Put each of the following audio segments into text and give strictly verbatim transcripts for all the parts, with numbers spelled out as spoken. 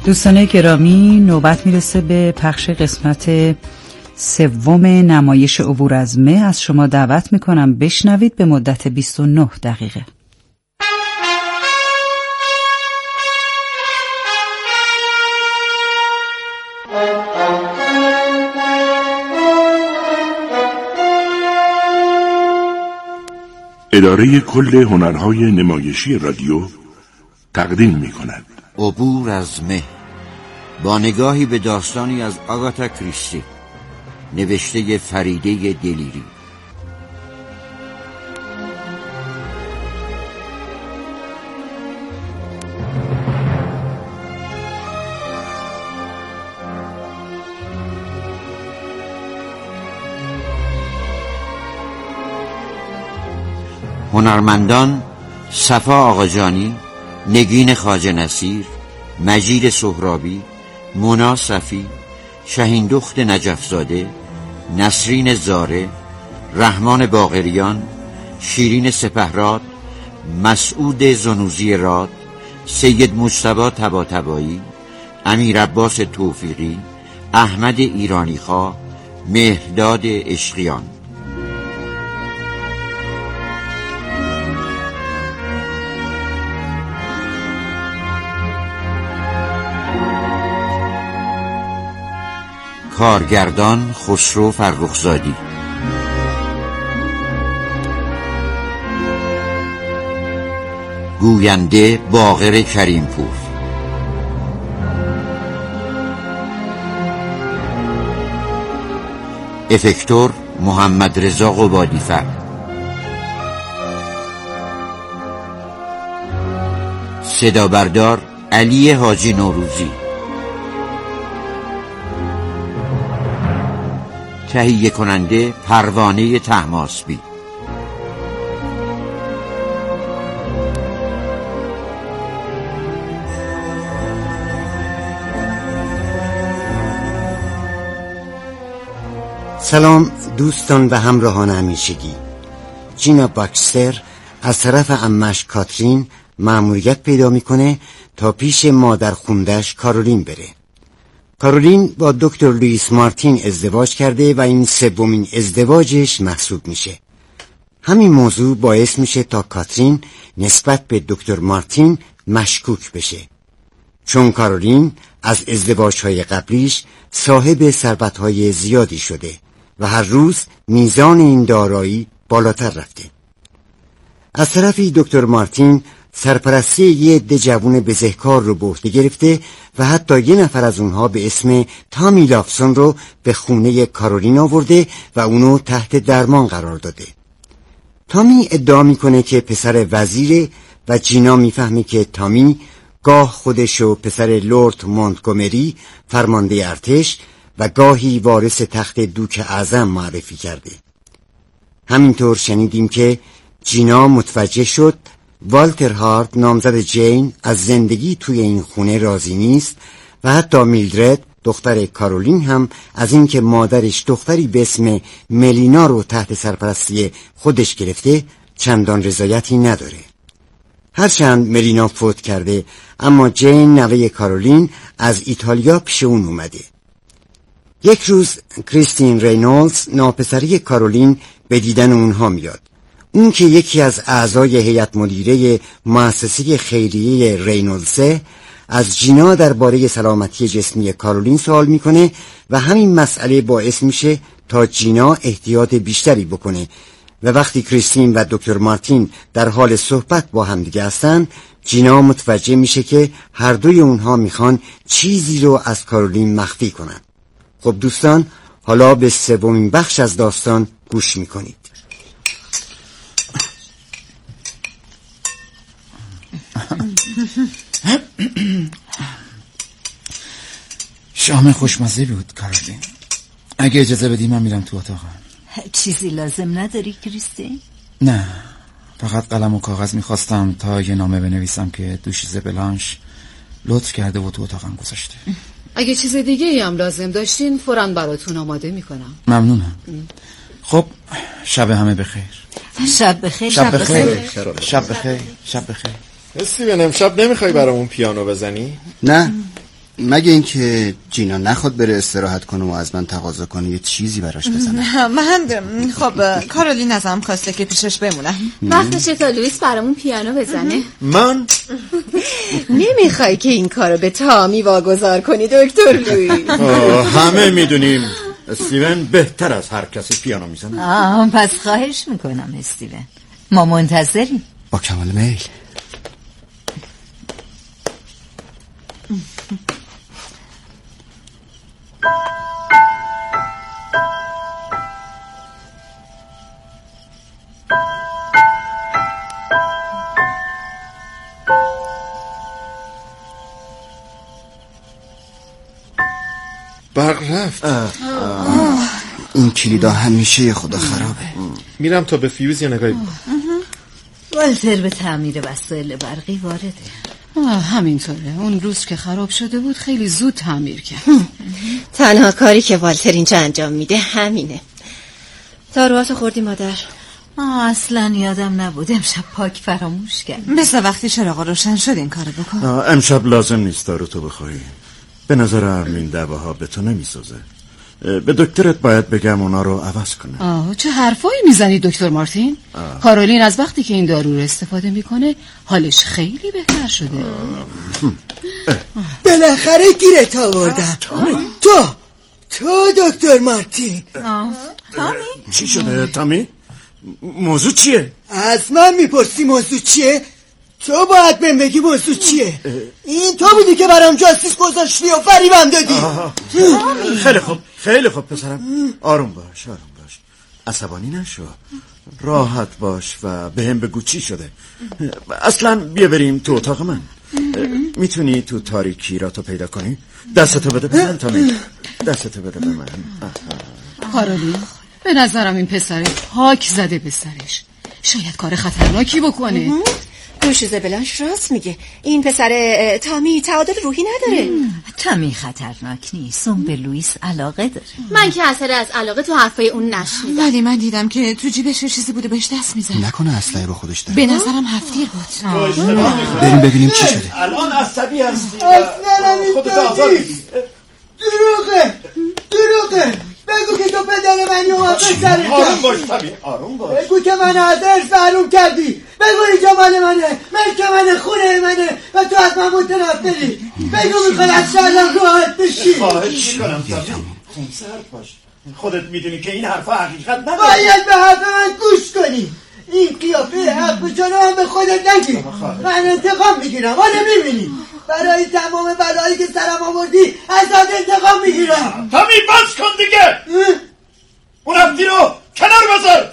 دوستان گرامی، نوبت میرسه به پخش قسمت سوم نمایش عبور از مه. از شما دعوت میکنم بشنوید به مدت بیست و نه دقیقه. اداره کل هنرهای نمایشی رادیو تقدیم میکند عبور از مه، با نگاهی به داستانی از آگاتا کریستی، نوشته فریده دلیری. هنرمندان: صفا آقاجانی، نگین خواجه نصیر، مجید سهرابی، مونا صفی، شهیندخت نجفزاده، نسرین زاره، رحمان باقریان، شیرین سپهراد، مسعود زنوزی راد، سید مجتبی طباطبایی، امیر عباس توفیقی، احمد ایرانیخواه، مهرداد عشقیان. کارگردان: خسرو فرخزادی. گوینده: باقر کریمپور. افکتور: محمد رضا قبادیفر. صدا بردار: علی حاجی نوروزی. تهیه کننده: پروانه طهماسبی. سلام دوستان و همراهان همیشگی. جینا باکستر از طرف عمش کاترین مأموریت پیدا میکنه تا پیش مادر خوندش کارولین بره. کارولین با دکتر لوئیس مارتین ازدواج کرده و این سومین ازدواجش محسوب میشه. همین موضوع باعث میشه تا کاترین نسبت به دکتر مارتین مشکوک بشه، چون کارولین از ازدواجهای قبلیش صاحب ثروتهای زیادی شده و هر روز میزان این دارایی بالاتر رفته. از طرفی دکتر مارتین سرپرستی یه عده جوون بزهکار رو به عهده گرفته و حتی یه نفر از اونها به اسم تامی لافسون رو به خونه کارولین آورده و اونو تحت درمان قرار داده. تامی ادعا میکنه که پسر وزیره و جینا میفهمه که تامی گاه خودش و پسر لورد مونتگومری فرمانده ارتش و گاهی وارث تخت دوک اعظم معرفی کرده. همینطور شنیدیم که جینا متوجه شد والتر هارت نامزد جین از زندگی توی این خونه راضی نیست و حتی میلدرد دختر کارولین هم از اینکه مادرش دختری به اسم ملینا رو تحت سرپرستی خودش گرفته چندان رضایتی نداره. هرچند ملینا فوت کرده، اما جین نوه کارولین از ایتالیا پیش اون اومده. یک روز کریستین رینولدز ناپسری کارولین به دیدن اونها میاد. اون که یکی از اعضای هیئت مدیره مؤسسه خیریه رینولدزه از جینا درباره سلامتی جسمی کارولین سوال میکنه و همین مسئله باعث میشه تا جینا احتیاط بیشتری بکنه و وقتی کریستین و دکتر مارتین در حال صحبت با همدیگه هستن، جینا متوجه میشه که هر دوی اونها میخوان چیزی رو از کارولین مخفی کنن. خب دوستان، حالا به سومین بخش از داستان گوش میکنید. شام خوشمزه بود کارولین. اگه اجازه بدی من میرم تو اتاقم. چیزی لازم نداری کریستین؟ نه، فقط قلم و کاغذ میخواستم تا یه نامه بنویسم که دوشیزه بلانش لطف کرده و تو اتاقم گذاشته. اگه چیز دیگه ای هم لازم داشتین فوراً براتون آماده میکنم. ممنونم. خب شب همه بخیر. شب بخیر. شب بخیر. شب بخیر. شب بخیر. استیون، امشب نمیخوای برامون پیانو بزنی؟ نه، مگه اینکه جینا نخواد بره استراحت کنه و از من تقاضا کنه یه چیزی براش بزنم. من خب کارولین ازم خواسته که پیشش بمونم. وقتشه تا لوئیس برامون پیانو بزنه. من نمیخوای که این کارو به تامی واگذار کنی دکتر لوئیس؟ همه میدونیم استیون بهتر از هر کسی پیانو میزنه. آه پس خواهش میکنم استیون، ما منتظریم. با کمال میل. برق رفت. این کلیدا همیشه خدا خرابه. میرم تا به فیوز یه نگاهی بکنم. والتر به تعمیر وسایل برقی وارده. همینطوره، اون روز که خراب شده بود خیلی زود تعمیر کرد. تنها کاری که والتر اینجا انجام میده همینه. داروهاتو خوردی مادر؟ آه اصلا یادم نبود، امشب پاک فراموش کردم. مثل وقتی چراغ روشن شد این کارو بکن. امشب لازم نیست دارو تو بخوری. به نظرم این دواها به تو نمیسازه. به دکترت باید بگم اونا رو عوض کنه. آه چه حرفایی میزنی دکتر مارتین؟ آه. کارولین از وقتی که این دارو رو استفاده میکنه حالش خیلی بهتر شده. بالاخره گیرت آوردم. تو تو دکتر مارتین. تامی چی شده تامی؟ موضوع چیه؟ از من میپرسی موضوع چیه؟ تو باید من بگی موضوع چیه. این تو بودی که برام جاسوس گذاشتی و فریبم دادی. خیلی خوب خیلی خوب پسرم، آروم باش آروم باش، عصبانی نشو، راحت باش و به هم بگو چی شده. اصلا بیا بریم تو اتاق من. میتونی تو تاریکی را تو پیدا کنی؟ دستتو بده به من تامی، دستتو بده به من. کارولین به نظرم این پسر پاک زده به سرش، شاید کار خطرناکی بکنه. دوشیزه بلانش راست میگه، این پسر تامی تعادل روحی نداره. تامی خطرناک نیست، اون به لوئیس علاقه داره. من که اثر از علاقه تو حرفای اون نشنیدم، ولی من دیدم که تو جیبش چیزی بوده بهش دست میزنه. نکنه اسلحه با خودش داره؟ به نظرم هفتیر بود. بریم ببینیم چی شده. الان عصبی هستی، خودت آزاد نیستی. دروغه دروغه. بگو که تو پدر منی و من پسرتم. آروم باش تامی آروم باش. بگو که من از ارث محروم کردی. بگو اینجا مال منه، ملک منه، خونه منه و تو از من متنفری. بگو میخوای از شرم راحت بشی. خواهش میکنم تامی خونسرد باش، خودت میدونی که این حرفا حقیقت نداره. باید به حرف من گوش کنی. این قیافه حق به جانو هم به خودت نگی. من انتقام میگیرم، حالا میبینی برای تمام بلایی که سرم آوردی ازت انتقام میگیرم. تامی بس کن دیگه، اون هفتی رو کنار بذار.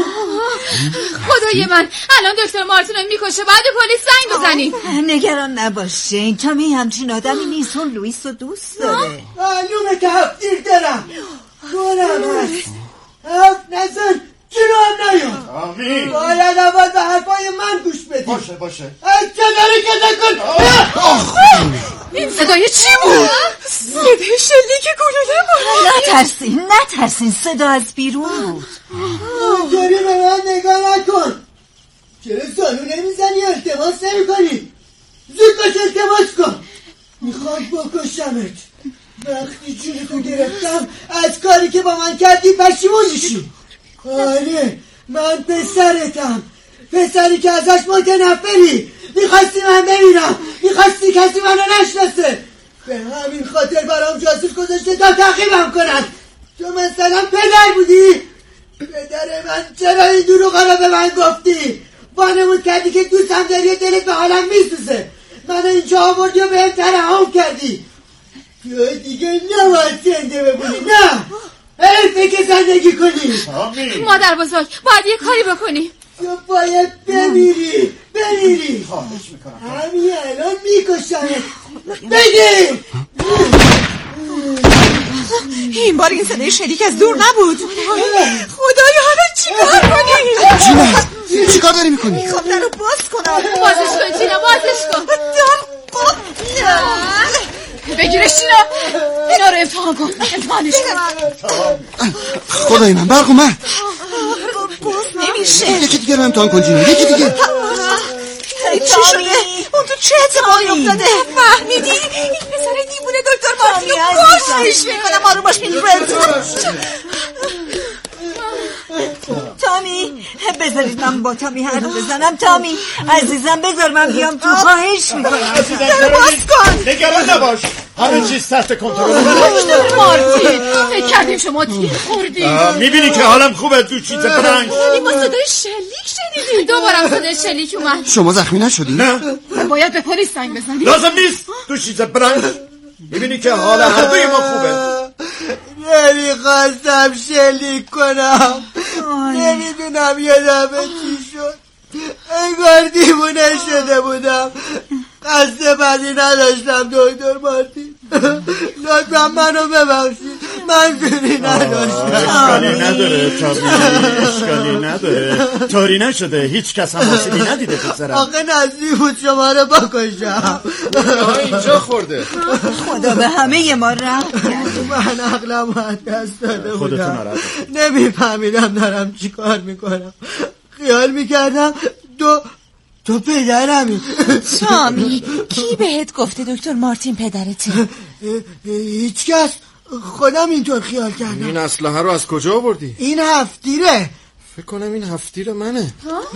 خدای من الان دکتر مارتین رو میکشه، بعد پلیس زنگ بزنیم. نگران نباش جین، تامی همچین آدمی نیست، اون لوئیس رو دوست داره. معلومه که هفتیر دارم، دورم هست. هفت نزن جلو هم نیاد. آمین. باید اول به حرفای من گوش بدی. باشه باشه. از چداری که کن. این صدای چی بود؟ صدای شلیک گلوله بود. نترسین نترسین، صدا از بیرون بود. اینجوری به من نگاه نکن. چرا زانو نمیزنی التماس نمی کنی؟ زود باش التماس کن. میخوام بکشمت. وقتی جونتو گرفتم از کاری که با من کردی پشیمون میشی. آره من پسرتم، پسری که ازش متنفری. میخواستی من ببینم، میخواستی کسی منو نشناسه، به همین خاطر برام جاسوس گذاشته تا تعقیبم کنن. تو مثلا پدر بودی؟ پدر من چرا این دروغا رو به من گفتی؟ وانمود کردی که دوستم داری، دلت به حالم میسوزه، منو اینجا آوردی و بهم ترحم کردی. تو دیگه نباید زنده بمونی، نه حیفه که زندگی کنی. مادر بزرگ باید یه کاری بکنی. تو باید بمیری بمیری. همین الان میکشمت. بگی این بار این صدای شلیک از دور نبود. خدایا حالا چیکار کنی؟ جینا چیکار داری میکنی؟ میخوام در رو باز کنم. بازش کن جینا، بازش کن. در قفله. بگیرش جینا، اینا رو امتحان کن، امتحانش کن. خدای من برق اومد. باز نمیشه. یکی دیگه رو امتحان کن جینا، یکی دیگه. چی شده؟ اون تو چه اتفاقی افتاده؟ فهمیدی؟ این پسر دیوونه دکتر مارتین رو کشتش میکنم. آروم باش میلفرد. تامی بذارید من با تامی حرف بزنم. تامی عزیزم بذار من بیام تو. خواهش میکنم در باز کن. نگران نباش، همه چیز تحت کنترل. دکتر مارتین فکر کردیم شما تیر خوردی. میبینی که حالم خوبه دو چیز برنگ. ولی ما صدای شلیک شنیدیم. دوباره صدای شلیک اومد. شما زخمی نشدی؟ نه. باید به پلیس زنگ بزنیم. لازم نیست دو چیز برنگ. میبینی که حال هر دوی ما خوبه. نمیخواستم شلیک کنم، نمیدونم یه دفعه چی شد، انگار دیوونه شده بودم. قصد بدی نداشتم دکتر مارتین، لطفا منو ببخشید، منظوری نداشتم. اشکالی نداره تامی، اشکالی نداره، طوری نشده، هیچ کس هم آسیبی ندیده پسرم. آقا نزدیک بود شما رو بکشم. اینجا خورده. خدا به همه ما رحم کرد. من عقلم از دست داده بودم، خودتون نمیفهمیدم دارم چی کار میکنم. خیال میکردم تو تو پدرمی. تامی کی بهت گفته دکتر مارتین پدرته؟ هیچ کس، خودم اینطور خیال کردم. این اسلحه رو از کجا آوردی؟ این هفتیره. فکر کنم این هفتیر منه.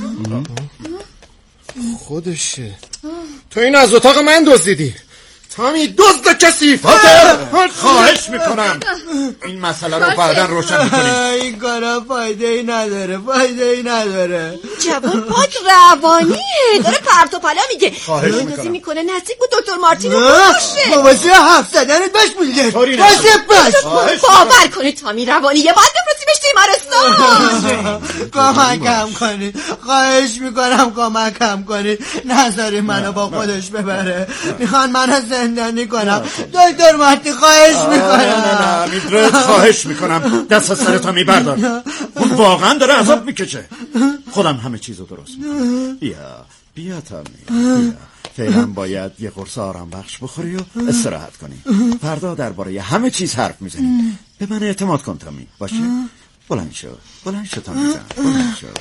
خودشه. تو این از اتاق من دزدیدی. تامی دزد کثیف. خواهش میکنم این مسئله رو بعدا روشن میکنیم. این کارا فایده ای نداره، فایده ای نداره. جوان پاک روانیه، داره پرت و پلا میگه. خواهش میکنم میکنه نزدیک بود دکتر مارتین رو بکشه. باباشه حرف زدنت بش میده. باشه بش. باور کنید تامی روانیه، باید بفرستیمش تیمارستان. کمکم کنید، خواهش میکنم کمکم کنید، نذاری منو با خودش ببره. میخوان منو زندانی کنم. دکتر مارتین خواهش میکنم. نه نه میدرد، خواهش میکنم دست از سر تامی بردار. اون واقعا داره عذاب میکشه. خودم همه چیزو درست میکنم. بیا بیا تامی بیا. فعلا باید یه قرص آرام بخش بخوری و استراحت کنی. فردا درباره همه چیز حرف میزنیم. به من اعتماد کن تامی، باشه؟ بلند شو بلند شو تامی جان، بلند شو.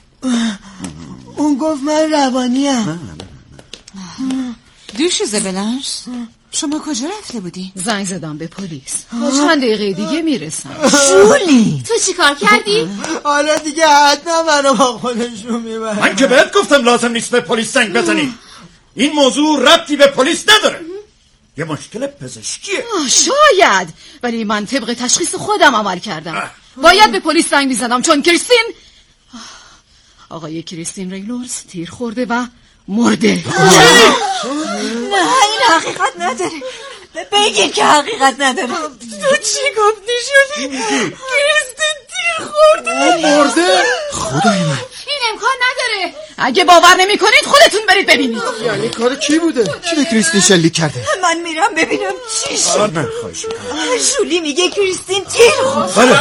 اون گفت من روانیم. نه نه نه. دوشیزه بلنش، شما کجا رفته بودی؟ زنگ زدم به پلیس. چند دقیقه دیگه میرسم. شولی تو چی کار کردی؟ حالا دیگه حتما منو با خودشون میبره. من که بهت گفتم لازم نیست به پلیس زنگ بزنی. این موضوع ربطی به پلیس نداره. یه مشکل پزشکیه. شاید، ولی من طبق تشخیص خودم عمل کردم. باید به پلیس زنگ میزدم چون کریستین آقای کریستین ریلورز تیر خورده و مرده. نه این حقیقت نداره. بگی که حقیقت نداره. تو چی گفتی شدی؟ کریستین تیر خورده مرده؟ خدای من، این امکان نداره. اگه باور نمی کنید خودتون برید ببینید. یعنی کار کی بوده؟ کی به کریستین شلیک کرده؟ من میرم ببینم چی شد. نه خواهش میکنم. شولی میگه کریستین تیر خورد. بله.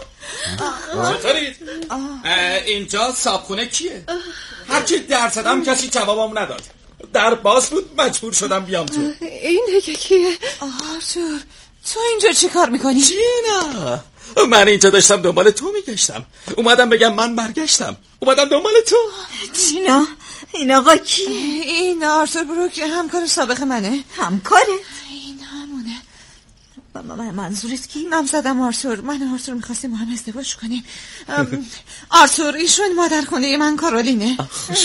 چطورید؟ اینجا صابخونه کیه؟ هرچی در زدم کسی جوابم نداد. در باز بود، مجبور شدم بیام تو. این دیگه کیه؟ آرتور تو اینجا چی کار میکنی؟ جینا، من اینجا داشتم دنبال تو میگشتم. اومدم بگم من برگشتم، اومدم دنبال تو. جینا این آقا کیه؟ این آرتور بروک همکار سابق منه. همکاره؟ این همونه. من منظورت کی؟ نام زدم آرتور. من و آرتور میخواستیم با هم ازدواج کنیم. آرتور ایشون مادر خونه من کارولینه.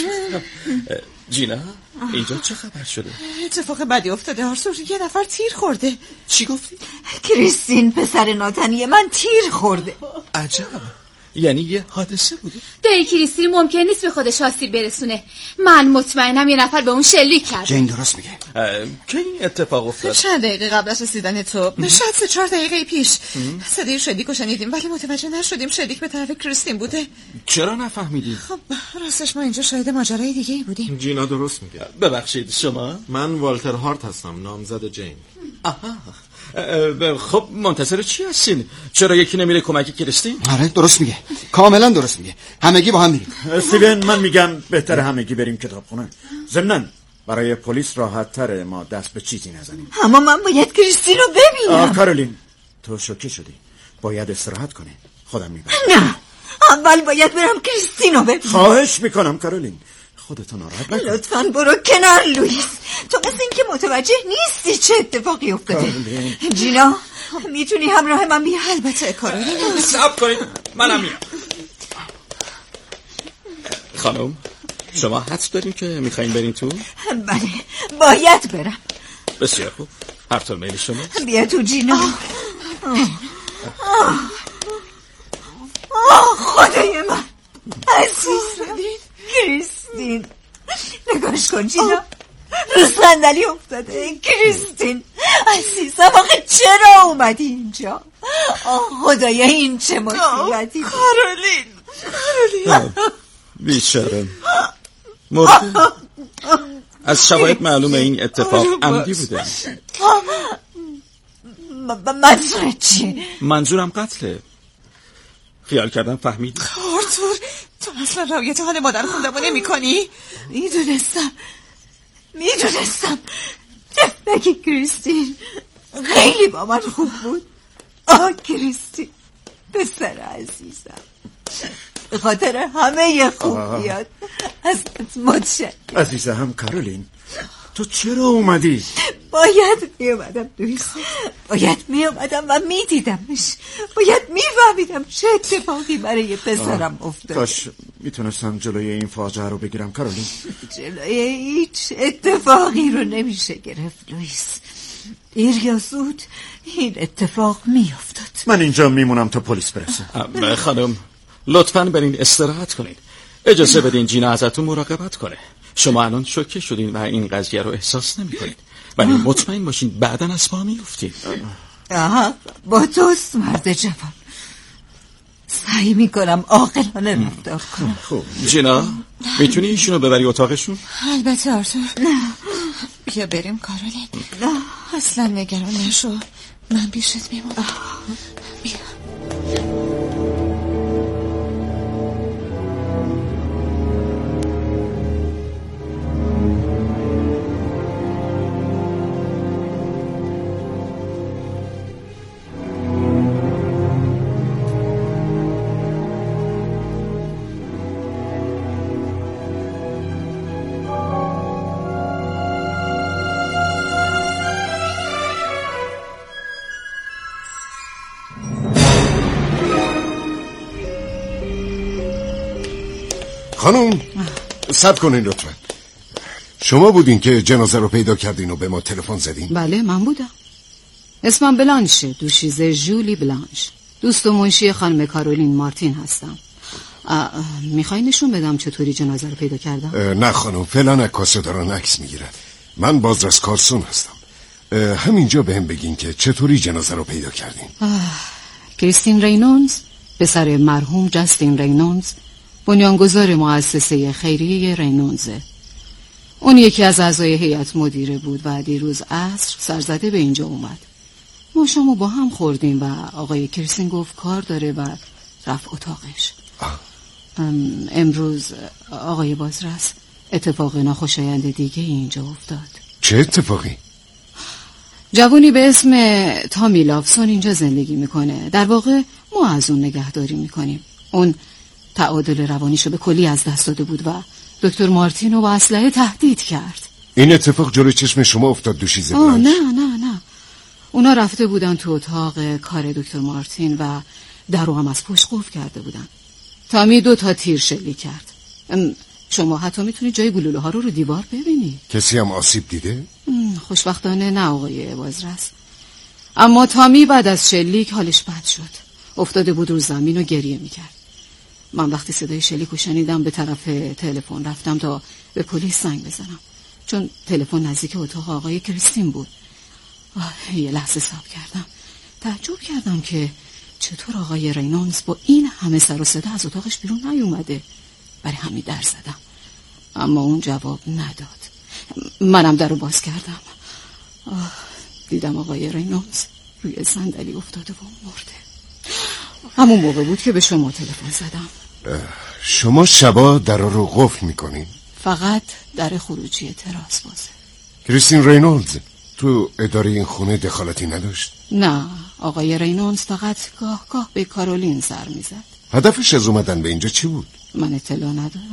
جینا اینجا چه خبر شده؟ اتفاق بدی افتاده آرتور، یه نفر تیر خورده. چی گفتی؟ کریستین پسر ناتنی من تیر خورده. عجب، یعنی یه حادثه بوده. دایی کریستین ممکن نیست به خودش آسیب برسونه. من مطمئنم یه نفر به اون شلیک کرده. جین درست میگه. کی این اتفاق افتاد؟ چند دقیقه قبل از رسیدن تو، شاید سه چهار دقیقه پیش. صدای شلیک رو شنیدیم ولی متوجه نشدیم شلیک به طرف کریستین بوده. چرا نفهمیدی؟ خب راستش ما اینجا شاهد ماجرای دیگه ای بودیم. جینا درست میگه. ببخشید شما؟ من والتر هارت هستم، نامزد جین. آها. خب منتظر چی هستین؟ چرا یکی نمیره کمک کریستین؟ آره درست میگه، کاملا درست میگه. همگی با هم میریم. استیون من میگم بهتره همگی بریم کتابخونه. ضمناً برای پلیس راحت تره ما دست به چیزی نزنیم. اما من باید کریستین رو ببینم. کارولین تو شوکه شدی، باید استراحت کنی. خودم میبرم. نه اول باید برم کریستین رو ببینم. خواهش میکنم کارولین، خودتو ناراحت نکن. لطفاً برو کنار لوئیس. تو مثل این که متوجه نیستی چه اتفاقی افتاده. جینا میتونی همراه من بیای؟ البته کارولین. صبر کنید منم میام. خانم شما حدس دارین که میخواین برین تو؟ بله باید برم. بسیار خوب هر طور میل شما. بیا تو جینا. آه. آه. آه خدای من عزیزم کریستین، نگاش کن جینا رو صندلی افتاده. کریستین عزیزم آخه چرا اومدی اینجا؟ آه خدایا این چه مصیبتی. کارولین کارولین بیچاره مرده. از شواهد معلومه این اتفاق عمدی بوده. منظورت چیه؟ منظورم قتله. خیال کردم فهمید. آرتور تو اصلا رعایت حال مادر خوندمو نمی کنی؟ میدونستم میدونستم نگی کریستین خیلی با من خوب بود. آه کریستین پسر عزیزم، به خاطر همه خوبیات ازت متشکرم. عزیزم کارولین تو چرا اومدی؟ باید می اومدم دویست، باید می اومدم و می دیدمش، باید می فهمیدم چه اتفاقی برای پسرم افتاده. کاش میتونستم جلوی این فاجعه رو بگیرم کارولین. جلوی هیچ اتفاقی رو نمیشه گرفت لوئیس. دیر یا زود این اتفاق می افتاد. من اینجا میمونم تا پلیس برسه. خانم لطفاً برین استراحت کنین. اجازه بدین جینا ازتون مراقبت کنه. شما الان شوکه شدین و این قضیه رو احساس نمی کنید، ولی مطمئن باشین بعداً از پا میافتید. آها با توست مرد جوان. سعی میکنم عاقلانه رفتار کنم. خوب جینا میتونی ایشونو ببری اتاقشون؟ البته آرتور. بیا بریم کارولین. اصلا نگران نشو، من پیشت میمونم. بیا. خانم صبر کنین لطفا. شما بودین که جنازه رو پیدا کردین و به ما تلفن زدین؟ بله من بودم. اسمم بلانشه، دوشیزه ژولی بلانش، دوست و منشی خانم کارولین مارتین هستم. میخوای نشون بدم چطوری جنازه رو پیدا کردم؟ نه خانم فعلا عکاسا دارن عکس میگیرن. من بازرس کارسون هستم. همینجا به هم بگین که چطوری جنازه رو پیدا کردین. کریستین رینولدز پسر مرحوم جاستین رینولدز بنیانگذار مؤسسه خیریه رینولدزه. اون یکی از اعضای هیئت مدیره بود و دیروز عصر سرزده به اینجا اومد. ما شما با هم خوردیم و آقای کریستین گفت کار داره و رفت اتاقش. امروز آقای بازرس اتفاق ناخوشایند دیگه اینجا افتاد. چه اتفاقی؟ جوانی به اسم تامی لافسون اینجا زندگی میکنه. در واقع ما از اون نگهداری میکنیم. اون تعادل روانیشو به کلی از دست داده بود و دکتر مارتینو با اسلحه تهدید کرد. این اتفاق جلوی چشم شما افتاد دوشیزه بلانش؟ نه نه نه اونا رفته بودن تو اتاق کار دکتر مارتین و در رو هم از پشت قفل کرده بودن. تامی دو تا تیر شلیک کرد. شما حتی میتونید جای گلوله ها رو رو دیوار ببینید. کسی هم آسیب دیده؟ خوشبختانه نه آقای بازرس. اما تامی بعد از شلیک حالش بد شد. افتاده بود رو زمین و گریه میکرد. من وقتی صدای شلیک رو شنیدم به طرف تلفن رفتم تا به پلیس زنگ بزنم، چون تلفن نزدیک اتاق آقای کریستین بود. یه لحظه صبر کردم. تعجب کردم که چطور آقای رینولدز با این همه سر و صدا از اتاقش بیرون نیومده. برای همین در زدم، اما اون جواب نداد. منم در رو باز کردم. آه، دیدم آقای رینولدز روی صندلی افتاده و مرده. همون موقع بود که به شما تلفن زدم. شما شبا در رو قفل میکنین؟ فقط در خروجی تراس بازه. کریستین رینولدز تو اداره این خونه دخالتی نداشت؟ نه، آقای رینولدز فقط گاه گاه به کارولین سر میزد. هدفش از اومدن به اینجا چی بود؟ من اطلاع ندارم.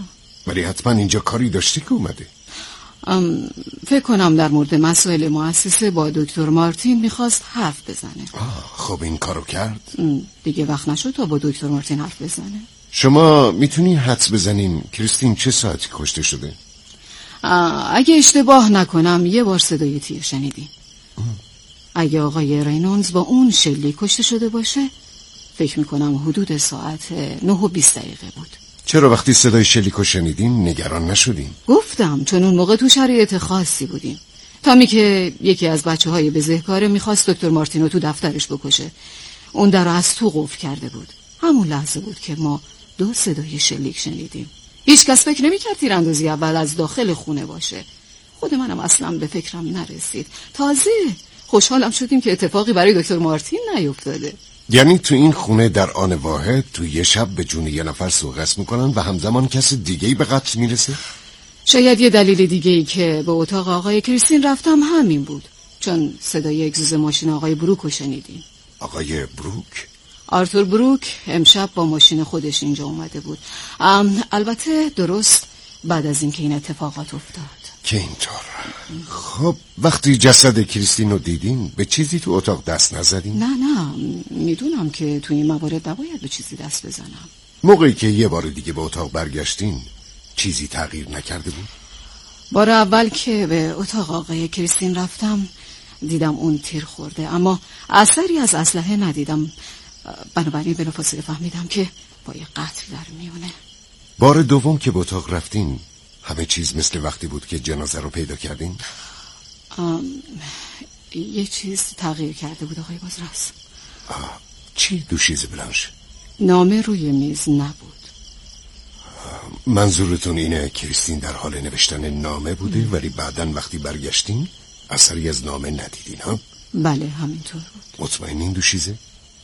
ولی حتما اینجا کاری داشته که اومده. فکر کنم در مورد مسائل مؤسسه با دکتر مارتین میخواست حرف بزنه. آه خب این کارو کرد؟ دیگه وقت نشد تا با دکتر مارتین حرف بزنه. شما میتونی حدس بزنین کریستین چه ساعتی کشته شده؟ اگه اشتباه نکنم یه بار صدای تیر شنیدیم. اگه آقای رینونز با اون شلیک کشته شده باشه فکر میکنم حدود ساعت نه و بیست دقیقه بود. چرا وقتی صدای شلیکو شنیدین نگران نشدین؟ گفتم چون اون موقع تو شرایط خاصی بودیم. تامی که یکی از بچه های بزهکاره میخواست دکتر مارتینو تو دفترش بکشه. اون در از تو قفل کرده بود. همون لحظه بود که ما دو صدای شلیک شنیدیم. هیچ کس فکر نمی‌کرد تیراندازی اول از داخل خونه باشه. خود منم اصلا به فکرم نرسید. تازه خوشحالم شدیم که اتفاقی برای دکتر مارتین نیفتاده. یعنی تو این خونه در آن واحد تو یه شب به جون یه نفر سوغس میکنن و همزمان کس دیگه‌ای به قتل میرسه؟ شاید یه دلیل دیگه‌ای که به اتاق آقای کریستین رفتم همین بود. چون صدای اگزوز ماشین آقای بروک رو شنیدیم. آقای بروک؟ آرتور بروک امشب با ماشین خودش اینجا اومده بود. البته درست بعد از اینکه این اتفاقات افتاد. که اینطور. خب وقتی جسد کریستین رو دیدین به چیزی تو اتاق دست نزدین؟ نه نه میدونم که تو این موارد نباید به چیزی دست بزنم. موقعی که یه بار دیگه به اتاق برگشتین چیزی تغییر نکرده بود؟ بار اول که به اتاق آقای کریستین رفتم دیدم اون تیر خورده اما اثری از اسلحه ندیدم. بنابراین بلافاصله فهمیدم که با یه قتل در میونه. بار دوم که به اتاق رفتین همه چیز مثل وقتی بود که جنازه رو پیدا کردین؟ آم، یه چیز تغییر کرده بود آقای بازرس. چی دوشیزه بلانش؟ نامه روی میز نبود. منظورتون اینه کریستین در حال نوشتن نامه بوده ام. ولی بعدن وقتی برگشتین اثری از نامه ندیدین ها؟ بله همینطور بود. مطمئنین دوشیزه؟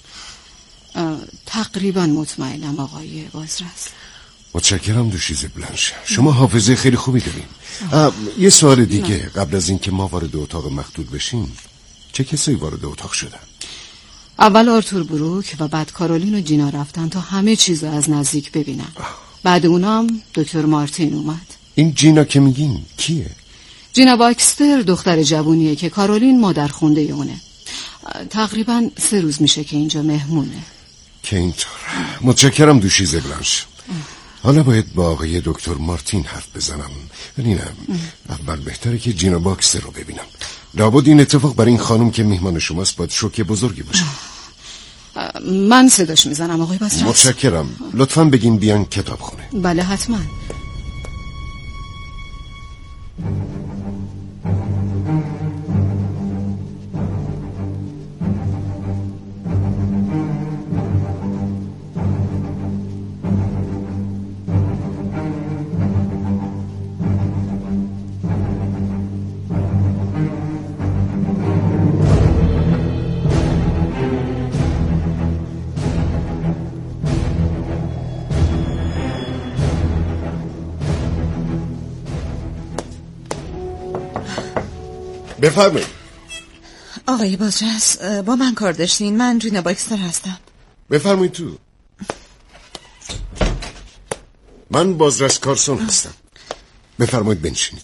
تقریبا مطمئنم آقای بازرس. متشکرم دوشیزه بلانش. شما حافظه خیلی خوبی دارین. یه سوال دیگه نه. قبل از اینکه ما وارد اتاق مقتول بشیم چه کسایی وارد اتاق شدن؟ اول آرتور بروک و بعد کارولین و جینا رفتن تا همه چیزو از نزدیک ببینن. بعد اونم دکتر مارتین اومد. این جینا که میگین کیه؟ جینا باکستر دختر جوونیه که کارولین مادر خونده اونه. تقریبا سه روز میشه که اینجا مهمونه. که اینطور. متشکرم دوشیزه بلانش. حالا باید با آقای دکتر مارتین حرف بزنم. ولی نه اول بهتره که جینا باکستر رو ببینم. لابد این اتفاق برای این خانم که میهمان شماست باید شوکه بزرگی باشه. من صداش میزنم آقای بازرس. متشکرم. لطفاً بگین بیان کتاب خونه. بله حتما. بفرمایید. آقای بازرس با من کار داشتین. من جینا باکستر هستم. بفرمایید تو. من بازرس کارسون هستم. بفرمایید بنشینید.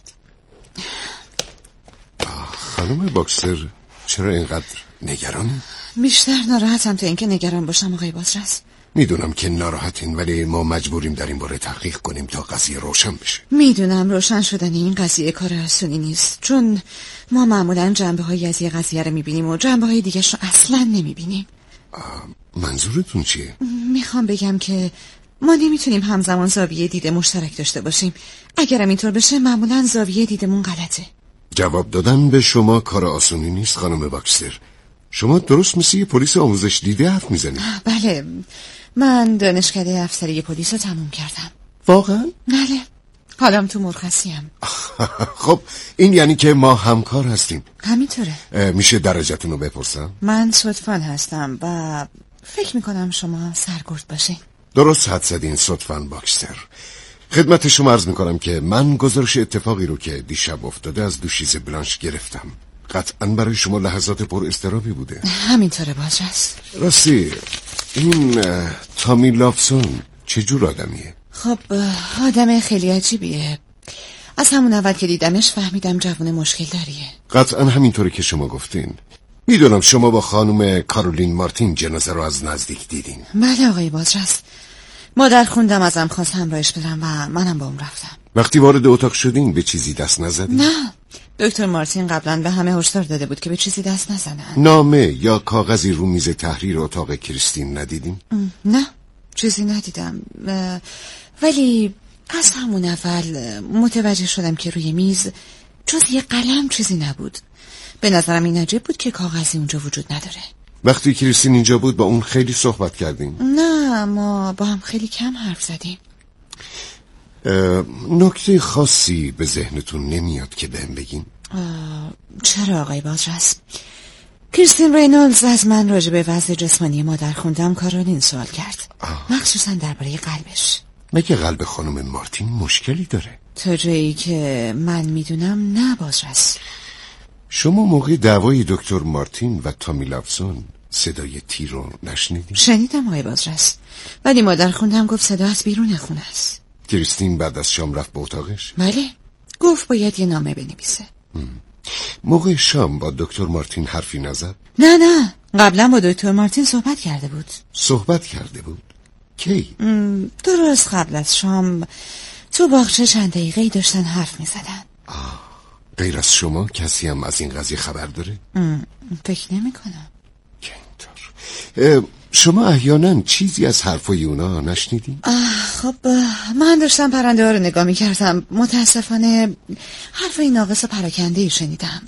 خانم باکستر چرا اینقدر نگرانی؟ بیشتر ناراحتم تا اینکه نگران باشم آقای بازرس. میدونم که ناراحتین ولی ما مجبوریم در این باره تحقیق کنیم تا قضیه روشن بشه. میدونم روشن شدن این قضیه کار آسونی نیست چون ما معمولا جنبه هایی از یه قضیه رو میبینیم و جنبه های دیگه رو اصلا نمیبینیم. منظورتون چیه؟ میخوام بگم که ما نمیتونیم همزمان زاویه دید مشترک داشته باشیم. اگرم اینطور بشه معمولا زاویه دیدمون غلطه. جواب دادن به شما کار آسونی نیست خانم باکستر. شما درست مثل یه پلیس آموزش دیده حرف میزنید. بله من دانشکده افسری پلیس رو تموم کردم. واقعا؟ بله حالم تو مرخصیم. خب این یعنی که ما همکار هستیم. همینطوره. میشه درجتون رو بپرسم؟ من صدفان هستم و فکر میکنم شما سرگرد باشین. درست حد زدین صدفان باکستر. خدمت شما عرض میکنم که من گزارش اتفاقی رو که دیشب افتاده از دوشیزه بلانش گرفتم. قطعا برای شما لحظات پر اضطرابی بوده. همینطوره بازرس. راستی این تامی لافسون چه جور آدمیه؟ خب آدم خیلی عجیبیه. از همون اول که دیدمش فهمیدم جوون مشکل داریه. قطعا همینطوری که شما گفتین. میدونم شما با خانم کارولین مارتین جنازه رو از نزدیک دیدین. بله آقای بازرس. مادر خوندم ازم خواست همراهش برم و منم با اون رفتم. وقتی وارد اتاق شدین به چیزی دست نزدین؟ نه، دکتر مارتین قبلا به همه هشدار داده بود که به چیزی دست نزنن. نامه یا کاغذی رو میز تحریر اتاق کریستین ندیدین؟ نه، چیزی ندیدم. ولی از همون اول متوجه شدم که روی میز جز یه قلم چیزی نبود. به نظرم این عجیب بود که کاغذی اونجا وجود نداره. وقتی کریستین اینجا بود با اون خیلی صحبت کردین؟ نه، ما با هم خیلی کم حرف زدیم. نکته خاصی به ذهنتون نمیاد که بهم بگین؟ چرا آقای بازرس؟ کریستین رینولدز از من راجع به وضع جسمانی مادر خوندم کارولین سوال کرد. مخصوصا درباره قلبش. مگه قلب خانم مارتین مشکلی داره؟ تا جایی که من میدونم نه بازرس. شما موقع دعوای دکتر مارتین و تامی لافزون صدای تیر رو نشنیدین؟ شنیدم آقای بازرس، ولی مادر خوندم گفت صدا از بیرون خونه است. کریستین بعد از شام رفت به اتاقش؟ بله، گفت باید یه نامه بنویسه. موقع شام با دکتر مارتین حرفی نزد؟ نه نه، قبلا با دکتر مارتین صحبت کرده بود. صحبت کرده بود؟ کی؟ درست قبل از شام تو باغچه چند دقیقه‌ای داشتن حرف می‌زدن. آه، غیر از شما کسی هم از این قضیه خبر داره؟ فکر نمی کنم. شما احیانا چیزی از حرفای اونا نشنیدین؟ خب من داشتم پرنده ها رو نگاه می کردم. متاسفانه حرفای ناقص و پراکنده‌ای شنیدم.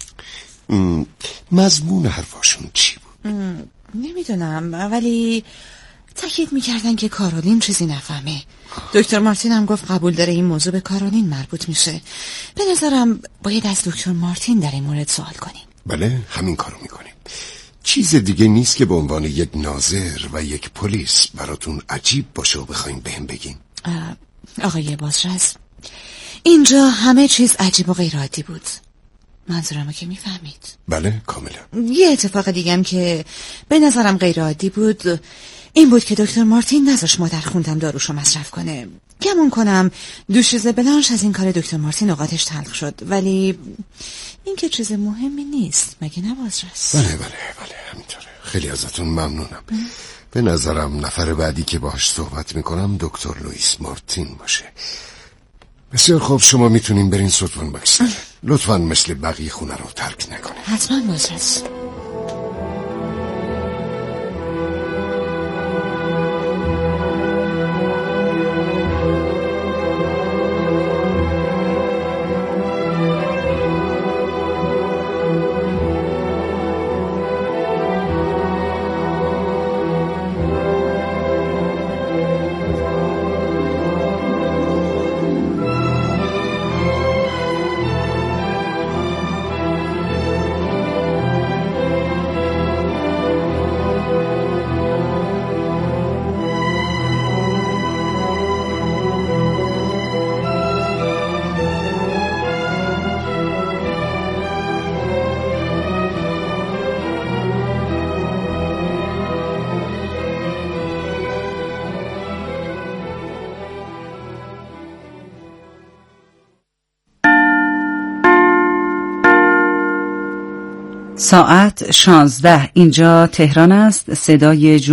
مضمون حرفاشون چی بود؟ نمیدونم، ولی تاکید میکردن که کارولین چیزی نفهمه. دکتر مارتین هم گفت قبول داره این موضوع به کارولین مربوط میشه. به نظرم باید از دکتر مارتین در این مورد سوال کنیم. بله، همین کارو میکنیم. چیز دیگه نیست که به عنوان یک ناظر و یک پلیس براتون عجیب باشه و بخواین بهم بگین. آقای بازرس، اینجا همه چیز عجیب و غیر عادی بود. منظورمو که میفهمید. بله، کاملا. یه اتفاق دیگم که به نظرم غیر عادی بود این بود که دکتر مارتین نذاش مادر خوندم داروشو مصرف کنه. گمون کنم دوشیز بلانش از این کار دکتر مارتین اوقاتش تلخ شد، ولی این که چیز مهمی نیست، مگه نه بازرس؟ بله بله بله همینطوره. خیلی ازتون ممنونم. ام. به نظرم نفر بعدی که باهاش صحبت میکنم دکتر لوئیس مارتین باشه. بسیار خوب، شما میتونین برین سطفان بکسر. لطفاً مثل بقیه خونه رو ترک نکنه. حتما بازرس. ساعت شانزده، اینجا تهران است. صدای